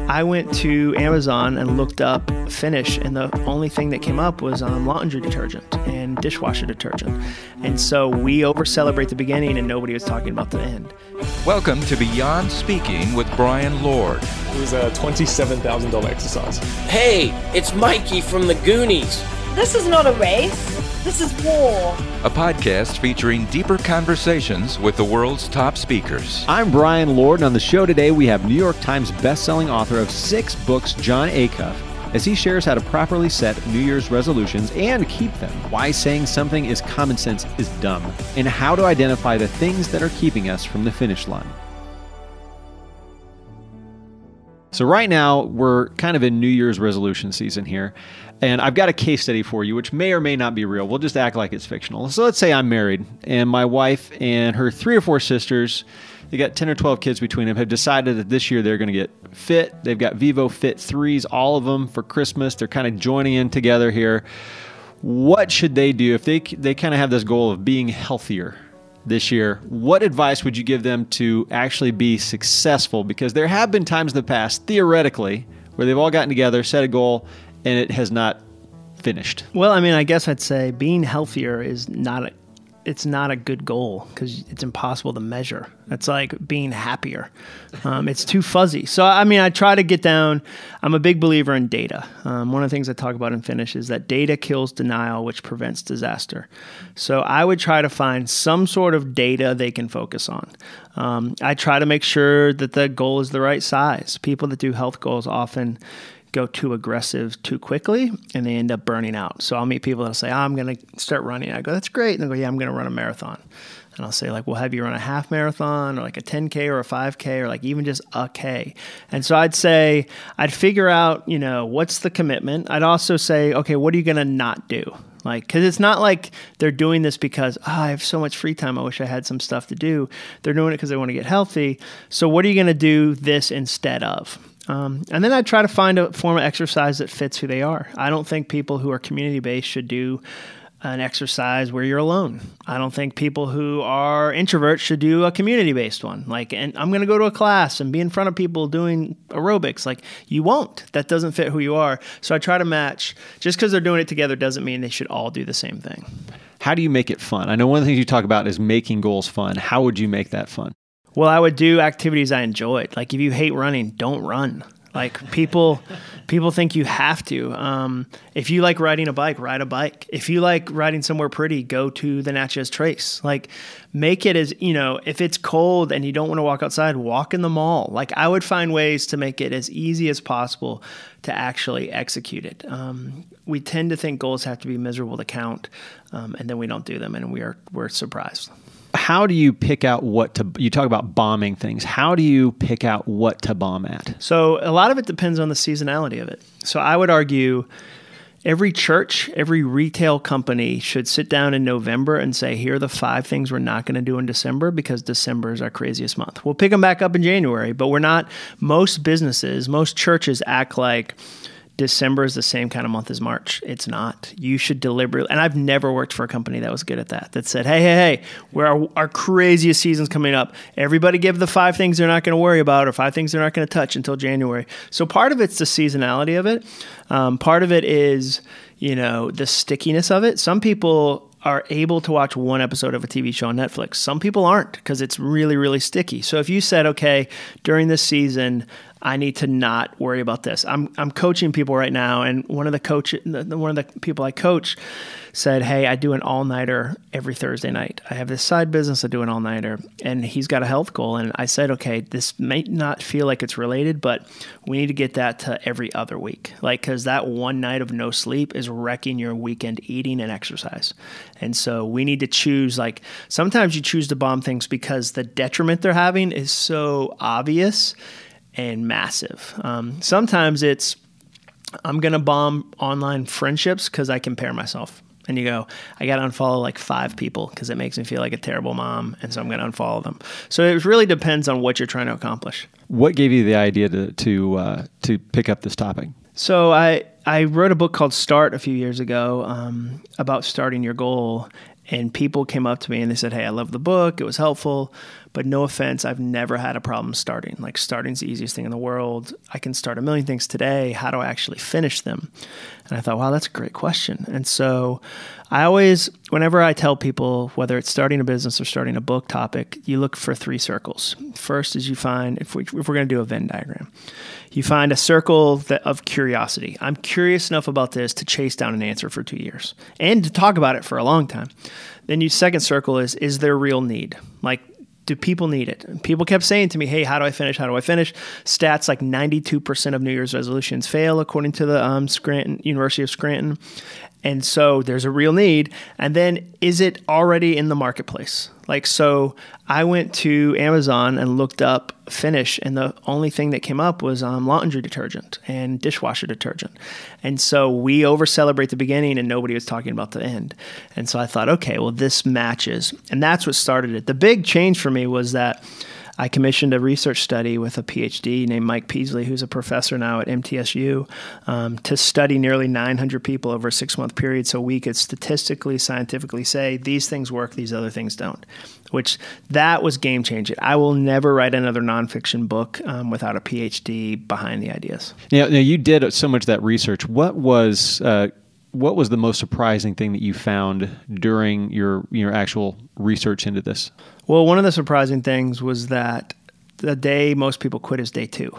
I went to Amazon and looked up Finish, and the only thing that came up was laundry detergent and dishwasher detergent. And so we over-celebrate the beginning, and nobody was talking about the end. Welcome to Beyond Speaking with Brian Lord. It was a $27,000 exercise. Hey, it's Mikey from the Goonies. This is not a race. This is war. A podcast featuring deeper conversations with the world's top speakers. I'm Brian Lord, and on the show today we have New York Times bestselling author of 6 books, Jon Acuff, as he shares how to properly set New Year's resolutions and keep them, why saying something is common sense is dumb, and how to identify the things that are keeping us from the finish line. So right now, we're kind of in New Year's resolution season here, and I've got a case study for you, which may or may not be real. We'll just act like it's fictional. So let's say I'm married, and my wife and her 3 or 4 sisters, they got 10 or 12 kids between them, have decided that this year they're going to get fit. They've got Vivo Fit 3s, all of them, for Christmas. They're kind of joining in together here. What should they do if they kind of have this goal of being healthier this year? What advice would you give them to actually be successful? Because there have been times in the past, theoretically, where they've all gotten together, set a goal, and it has not finished. Well, I mean, I guess I'd say being healthier is not a good goal because it's impossible to measure. It's like being happier. It's too fuzzy. So, I mean, I try to get down. I'm a big believer in data. One of the things I talk about in Finish is that data kills denial, which prevents disaster. So I would try to find some sort of data they can focus on. I try to make sure that the goal is the right size. People that do health goals often go too aggressive too quickly, and they end up burning out. So I'll meet people that'll say, I'm going to start running. I go, that's great. And they'll go, yeah, I'm going to run a marathon. And I'll say, like, well, have you run a half marathon or like a 10K or a 5K or like even just a K? And so I'd say, I'd figure out, what's the commitment? I'd also say, okay, what are you going to not do? Like, because it's not like they're doing this because, I have so much free time, I wish I had some stuff to do. They're doing it because they want to get healthy. So what are you going to do this instead of? And then I try to find a form of exercise that fits who they are. I don't think people who are community-based should do an exercise where you're alone. I don't think people who are introverts should do a community-based one. Like, and I'm going to go to a class and be in front of people doing aerobics. Like, you won't. That doesn't fit who you are. So I try to match. Just because they're doing it together doesn't mean they should all do the same thing. How do you make it fun? I know one of the things you talk about is making goals fun. How would you make that fun? Well, I would do activities I enjoyed. Like, if you hate running, don't run. Like, people think you have to. If you like riding a bike, ride a bike. If you like riding somewhere pretty, go to the Natchez Trace. Like, make it as, if it's cold and you don't want to walk outside, walk in the mall. Like, I would find ways to make it as easy as possible to actually execute it. We tend to think goals have to be miserable to count, and then we don't do them, and we're surprised. How do you pick out you talk about bombing things. How do you pick out what to bomb at? So a lot of it depends on the seasonality of it. So I would argue every church, every retail company should sit down in November and say, here are the 5 things we're not going to do in December because December is our craziest month. We'll pick them back up in January, but most businesses, most churches act like December is the same kind of month as March. It's not. You should deliberately, and I've never worked for a company that was good at that said, hey, our craziest season's coming up. Everybody give the 5 things they're not going to worry about or 5 things they're not going to touch until January. So part of it's the seasonality of it. Part of it is, the stickiness of it. Some people are able to watch one episode of a TV show on Netflix. Some people aren't because it's really, really sticky. So if you said, okay, during this season, I need to not worry about this. I'm coaching people right now, and one of the people I coach said, hey, I do an all-nighter every Thursday night. I have this side business, I do an all-nighter, and he's got a health goal. And I said, okay, this may not feel like it's related, but we need to get that to every other week. Like, because that one night of no sleep is wrecking your weekend eating and exercise. And so we need to choose, like, sometimes you choose to bomb things because the detriment they're having is so obvious and massive. Sometimes it's, I'm going to bomb online friendships because I compare myself. And you go, I got to unfollow like 5 people because it makes me feel like a terrible mom. And so I'm going to unfollow them. So it really depends on what you're trying to accomplish. What gave you the idea to pick up this topic? So I wrote a book called Start a few years ago about starting your goal. And people came up to me and they said, hey, I love the book. It was helpful. but no offense, I've never had a problem starting. Like starting's the easiest thing in the world. I can start a million things today. How do I actually finish them? And I thought, wow, that's a great question. And so I always, whenever I tell people, whether it's starting a business or starting a book topic, you look for 3 circles. First is you find, if we're going to do a Venn diagram, you find a circle of curiosity. I'm curious enough about this to chase down an answer for 2 years and to talk about it for a long time. Then your second circle is there real need? Like, do people need it? And people kept saying to me, hey, how do I finish? How do I finish? Stats like 92% of New Year's resolutions fail, according to the University of Scranton. And so there's a real need. And then is it already in the marketplace? Like, so I went to Amazon and looked up Finish, and the only thing that came up was laundry detergent and dishwasher detergent. And so we over-celebrate the beginning and nobody was talking about the end. And so I thought, okay, well, this matches. And that's what started it. The big change for me was that I commissioned a research study with a PhD named Mike Peasley, who's a professor now at MTSU, to study nearly 900 people over a 6-month period so we could statistically, scientifically say these things work, these other things don't, which that was game-changing. I will never write another nonfiction book without a PhD behind the ideas. Now, you did so much of that research. What was the most surprising thing that you found during your actual research into this? Well, one of the surprising things was that the day most people quit is day 2.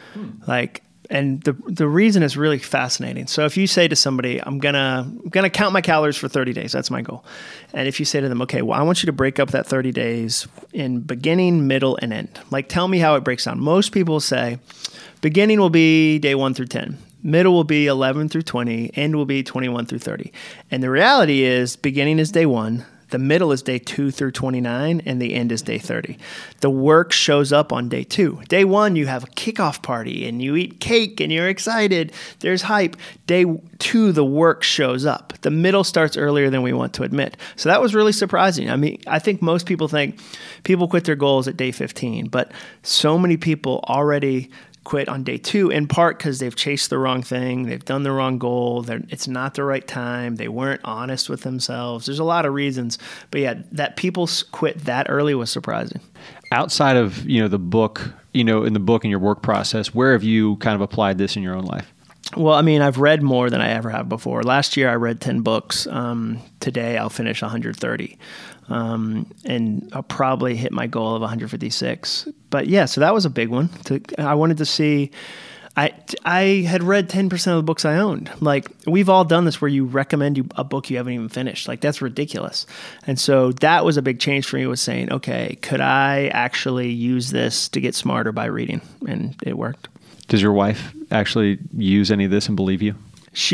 And the reason is really fascinating. So if you say to somebody, I'm gonna count my calories for 30 days, that's my goal. And if you say to them, okay, well, I want you to break up that 30 days in beginning, middle, and end. Like, tell me how it breaks down. Most people say beginning will be day 1 through 10. Middle will be 11 through 20, end will be 21 through 30. And the reality is beginning is day 1, the middle is day 2 through 29, and the end is day 30. The work shows up on day 2. Day 1, you have a kickoff party and you eat cake and you're excited. There's hype. Day 2, the work shows up. The middle starts earlier than we want to admit. So that was really surprising. I mean, I think most people think people quit their goals at day 15, but so many people already quit on day 2, in part because they've chased the wrong thing, they've done the wrong goal, it's not the right time, they weren't honest with themselves. There's a lot of reasons, but yeah, that people quit that early was surprising. Outside of the book, in the book and your work process, where have you kind of applied this in your own life? Well, I mean, I've read more than I ever have before. Last year I read 10 books. Today I'll finish 130. And I'll probably hit my goal of 156. But yeah, so that was a big one. I wanted to see, I had read 10% of the books I owned. Like, we've all done this where you recommend a book you haven't even finished. Like, that's ridiculous. And so that was a big change for me, was saying, okay, could I actually use this to get smarter by reading? And it worked. Does your wife actually use any of this and believe you?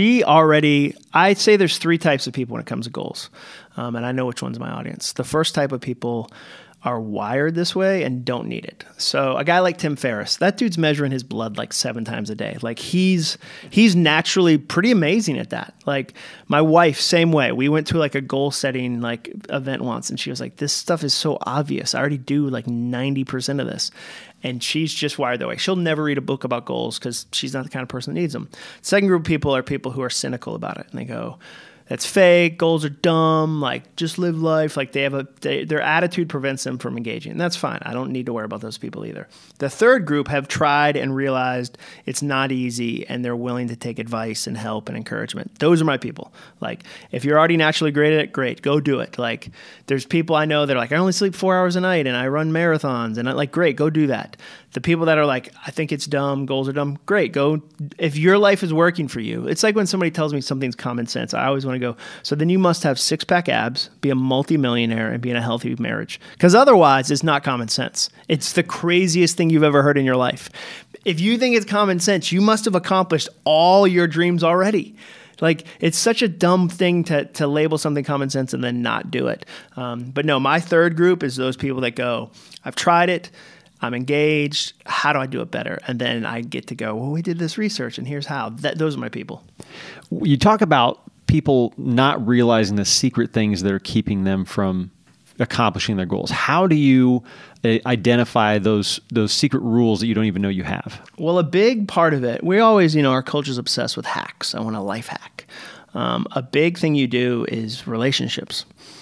I'd say there's 3 types of people when it comes to goals. And I know which one's my audience. The first type of people are wired this way and don't need it. So a guy like Tim Ferriss, that dude's measuring his blood like 7 times a day. Like, he's naturally pretty amazing at that. Like, my wife, same way. We went to like a goal setting like event once and she was like, this stuff is so obvious. I already do like 90% of this. And she's just wired that way. She'll never read a book about goals because she's not the kind of person that needs them. Second group of people are people who are cynical about it. And they go, that's fake, goals are dumb, like, just live life. Like, their attitude prevents them from engaging. And that's fine. I don't need to worry about those people either. The third group have tried and realized it's not easy, and they're willing to take advice and help and encouragement. Those are my people. Like, if you're already naturally great at it, great, go do it. Like, there's people I know that are like, I only sleep 4 hours a night and I run marathons, and I'm like, great, go do that. The people that are like, I think it's dumb, goals are dumb, great, go. If your life is working for you, it's like when somebody tells me something's common sense, I always want to go, so then you must have 6-pack abs, be a multimillionaire, and be in a healthy marriage. Because otherwise, it's not common sense. It's the craziest thing you've ever heard in your life. If you think it's common sense, you must have accomplished all your dreams already. Like, it's such a dumb thing to label something common sense and then not do it. But no, my third group is those people that go, I've tried it, I'm engaged, how do I do it better? And then I get to go, well, we did this research and here's how. Those are my people. You talk about people not realizing the secret things that are keeping them from accomplishing their goals. How do you identify those secret rules that you don't even know you have? Well, a big part of it, we always, our culture's obsessed with hacks. I want a life hack. A big thing you do is relationships.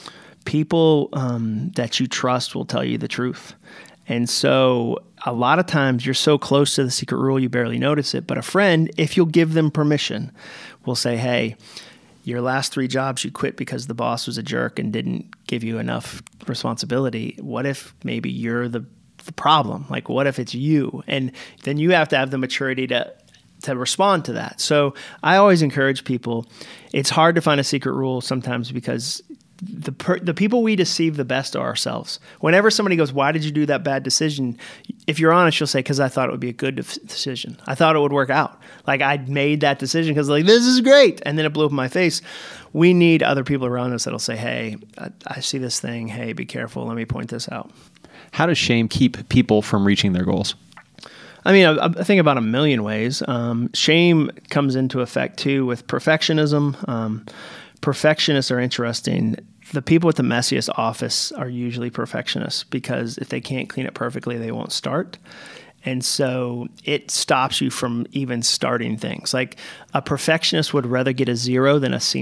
people that you trust will tell you the truth. And so a lot of times you're so close to the secret rule, you barely notice it. But a friend, if you'll give them permission, will say, hey, your last 3 jobs you quit because the boss was a jerk and didn't give you enough responsibility. What if maybe you're the problem? Like, what if it's you? And then you have to have the maturity to respond to that. So I always encourage people. It's hard to find a secret rule sometimes because the people we deceive the best are ourselves. Whenever somebody goes, why did you do that bad decision? If you're honest, you'll say, because I thought it would be a good decision. I thought it would work out. Like, I made that decision because like, this is great. And then it blew up in my face. We need other people around us that'll say, hey, I see this thing. Hey, be careful. Let me point this out. How does shame keep people from reaching their goals? I mean, I think about a million ways. Shame comes into effect too with perfectionism. Perfectionists are interesting. The people with the messiest office are usually perfectionists because if they can't clean it perfectly, they won't start. And so it stops you from even starting things. Like a perfectionist would rather get a 0 than a C-.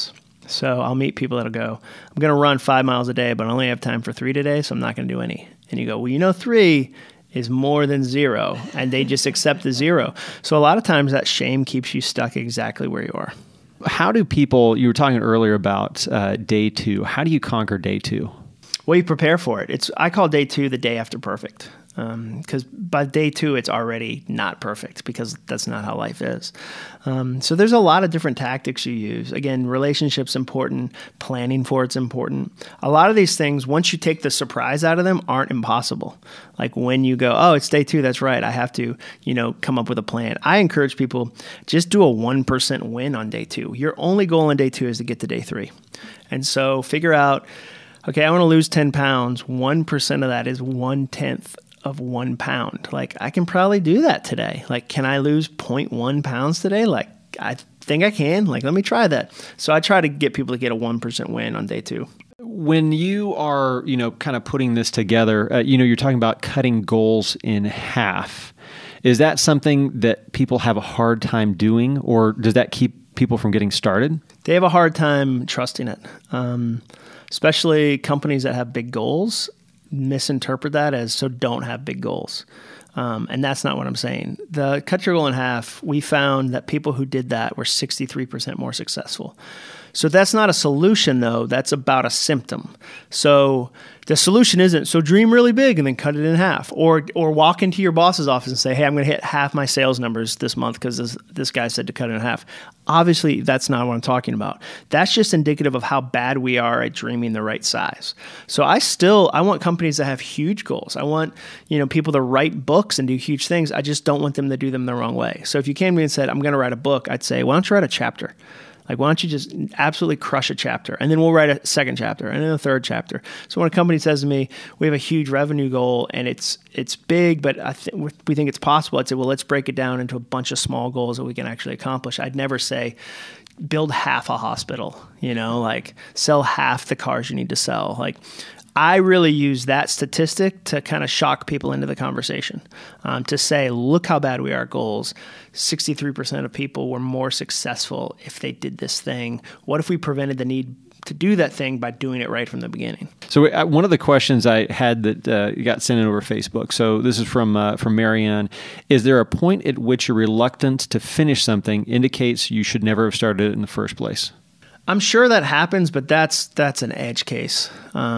So I'll meet people that'll go, I'm going to run 5 miles a day, but I only have time for 3 today, so I'm not going to do any. And you go, well, 3 is more than 0, and they just accept the 0. So a lot of times that shame keeps you stuck exactly where you are. How do people, you were talking earlier about day 2, how do you conquer day 2? Well, you prepare for it. I call day 2 the day after perfect. Because by day 2, it's already not perfect because that's not how life is. So there's a lot of different tactics you use. Again, relationships important, planning for it's important. A lot of these things, once you take the surprise out of them, aren't impossible. Like when you go, oh, it's day 2, that's right. I have to, come up with a plan. I encourage people, just do a 1% win on day 2. Your only goal on day 2 is to get to day 3. And so figure out, okay, I want to lose 10 pounds. 1% of that is 1/10 of 1 pound. Like, I can probably do that today. Like, can I lose 0.1 pounds today? Like, I think I can. Like, let me try that. So I try to get people to get a 1% win on day 2. When you are, kind of putting this together, you're talking about cutting goals in half. Is that something that people have a hard time doing, or does that keep people from getting started? They have a hard time trusting it. Especially companies that have big goals misinterpret that as so don't have big goals. And that's not what I'm saying. The cut your goal in half, we found that people who did that were 63% more successful. So that's not a solution, though. That's about a symptom. So the solution isn't, so dream really big and then cut it in half. Or walk into your boss's office and say, hey, I'm going to hit half my sales numbers this month because this guy said to cut it in half. Obviously, that's not what I'm talking about. That's just indicative of how bad we are at dreaming the right size. So I want companies that have huge goals. I want, people to write books and do huge things. I just don't want them to do them the wrong way. So if you came to me and said, I'm going to write a book, I'd say, why don't you write a chapter? Like, why don't you just absolutely crush a chapter? And then we'll write a second chapter and then a third chapter. So when a company says to me, we have a huge revenue goal and it's big, but we think it's possible, I'd say, well, let's break it down into a bunch of small goals that we can actually accomplish. I'd never say, build half a hospital, like sell half the cars you need to sell. Like, I really use that statistic to kind of shock people into the conversation, to say, look how bad we are at goals. 63% of people were more successful if they did this thing. What if we prevented the need to do that thing by doing it right from the beginning? So one of the questions I had that got sent in over Facebook, so this is from Marianne, is there a point at which your reluctance to finish something indicates you should never have started it in the first place? I'm sure that happens, but that's an edge case.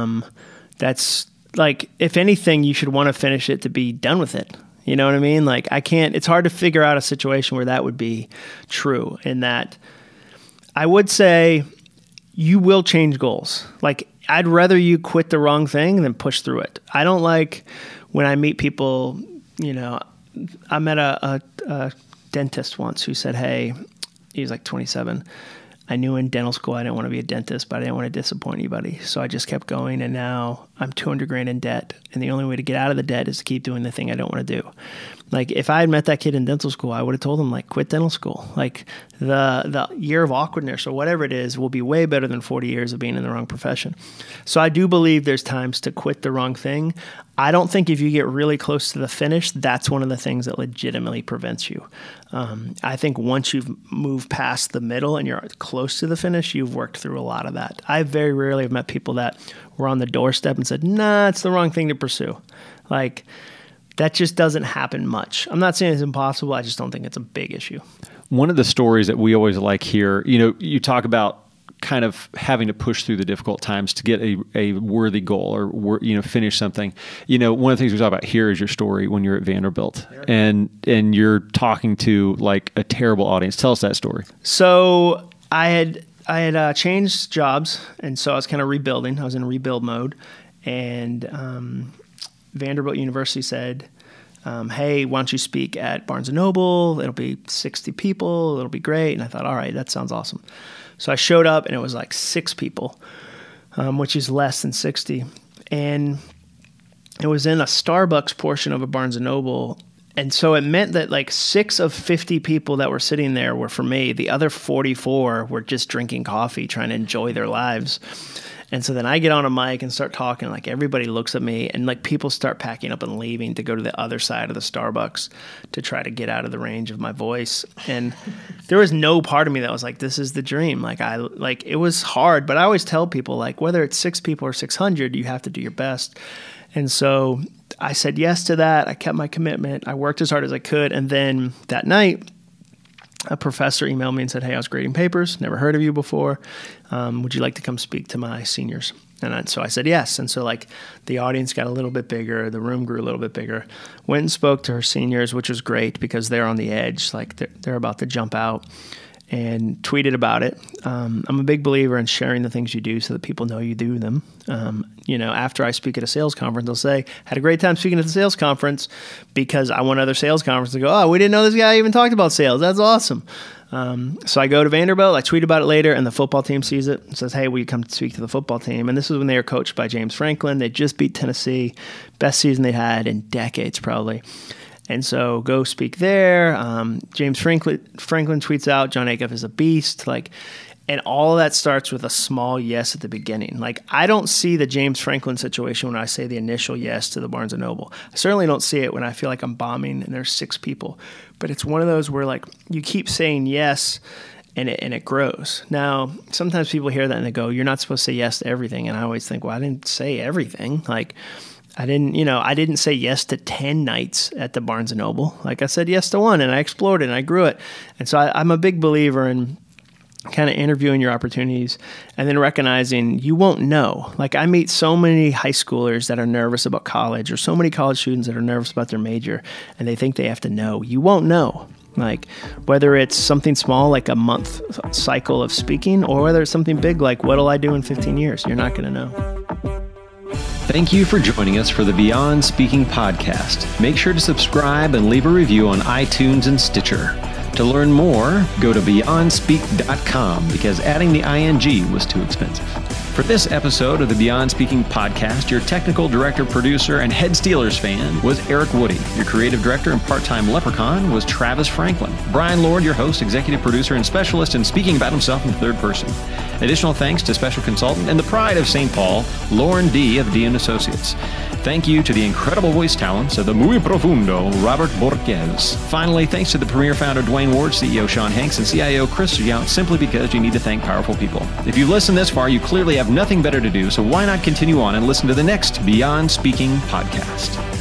That's like, if anything, you should want to finish it to be done with it. You know what I mean? Like, it's hard to figure out a situation where that would be true. In that, I would say you will change goals. Like, I'd rather you quit the wrong thing than push through it. I don't like when I meet people, I met a dentist once who said, hey, he was like 27. I knew in dental school I didn't want to be a dentist, but I didn't want to disappoint anybody. So I just kept going, and now I'm $200,000 in debt, and the only way to get out of the debt is to keep doing the thing I don't want to do. Like, if I had met that kid in dental school, I would have told him, like, quit dental school. Like, the year of awkwardness or whatever it is will be way better than 40 years of being in the wrong profession. So I do believe there's times to quit the wrong thing. I don't think if you get really close to the finish, that's one of the things that legitimately prevents you. I think once you've moved past the middle and you're close to the finish, you've worked through a lot of that. I very rarely have met people that were on the doorstep and said, nah, it's the wrong thing to pursue. Like, that just doesn't happen much. I'm not saying it's impossible. I just don't think it's a big issue. One of the stories that we always like here, you talk about kind of having to push through the difficult times to get a worthy goal or, finish something. One of the things we talk about here is your story when you're at Vanderbilt and you're talking to like a terrible audience. Tell us that story. So I had changed jobs, and so I was kind of rebuilding. I was in rebuild mode, and Vanderbilt University said, hey, why don't you speak at Barnes & Noble? It'll be 60 people. It'll be great. And I thought, all right, that sounds awesome. So I showed up, and it was like 6 people, which is less than 60. And it was in a Starbucks portion of a Barnes & Noble. And so it meant that like 6 of 50 people that were sitting there were for me. The other 44 were just drinking coffee, trying to enjoy their lives. And so then I get on a mic and start talking, like everybody looks at me, and like people start packing up and leaving to go to the other side of the Starbucks to try to get out of the range of my voice. And there was no part of me that was like, this is the dream. Like it was hard, but I always tell people, like, whether it's 6 people or 600, you have to do your best. And so I said yes to that. I kept my commitment. I worked as hard as I could. And then that night, a professor emailed me and said, hey, I was grading papers, never heard of you before. Would you like to come speak to my seniors? And so I said yes. And so like the audience got a little bit bigger. The room grew a little bit bigger. Went and spoke to her seniors, which was great because they're on the edge. Like they're about to jump out, and tweeted about it. I'm a big believer in sharing the things you do so that people know you do them. After I speak at a sales conference, they'll say, had a great time speaking at the sales conference, because I want other sales conferences to go, oh, we didn't know this guy even talked about sales. That's awesome. So I go to Vanderbilt, I tweet about it later, and the football team sees it and says, hey, will you come speak to the football team? And this is when they were coached by James Franklin. They just beat Tennessee, best season they'd had in decades probably. And so go speak there. James Franklin tweets out, Jon Acuff is a beast. And all of that starts with a small yes at the beginning. Like, I don't see the James Franklin situation when I say the initial yes to the Barnes & Noble. I certainly don't see it when I feel like I'm bombing and there's 6 people. But it's one of those where like you keep saying yes and it grows. Now, sometimes people hear that and they go, you're not supposed to say yes to everything. And I always think, well, I didn't say everything. Like, I didn't say yes to 10 nights at the Barnes & Noble. Like, I said yes to 1, and I explored it and I grew it. And so I'm a big believer in kind of interviewing your opportunities and then recognizing you won't know. Like, I meet so many high schoolers that are nervous about college, or so many college students that are nervous about their major, and they think they have to know. You won't know. Like, whether it's something small like a month cycle of speaking, or whether it's something big like what'll I do in 15 years, you're not going to know. Thank you for joining us for the Beyond Speaking podcast. Make sure to subscribe and leave a review on iTunes and Stitcher. To learn more, go to BeyondSpeak.com, because adding the ing was too expensive. For this episode of the Beyond Speaking podcast, your technical director, producer, and head Steelers fan was Eric Woody. Your creative director and part-time leprechaun was Travis Franklin. Brian Lord, your host, executive producer, and specialist in speaking about himself in the third person. Additional thanks to special consultant and the pride of St. Paul, Lauren D. of D & Associates. Thank you to the incredible voice talents of the Muy Profundo, Robert Borges. Finally, thanks to the premier founder, Dwayne Ward, CEO Sean Hanks, and CIO Chris Yount, simply because you need to thank powerful people. If you've listened this far, you clearly have nothing better to do, so why not continue on and listen to the next Beyond Speaking podcast?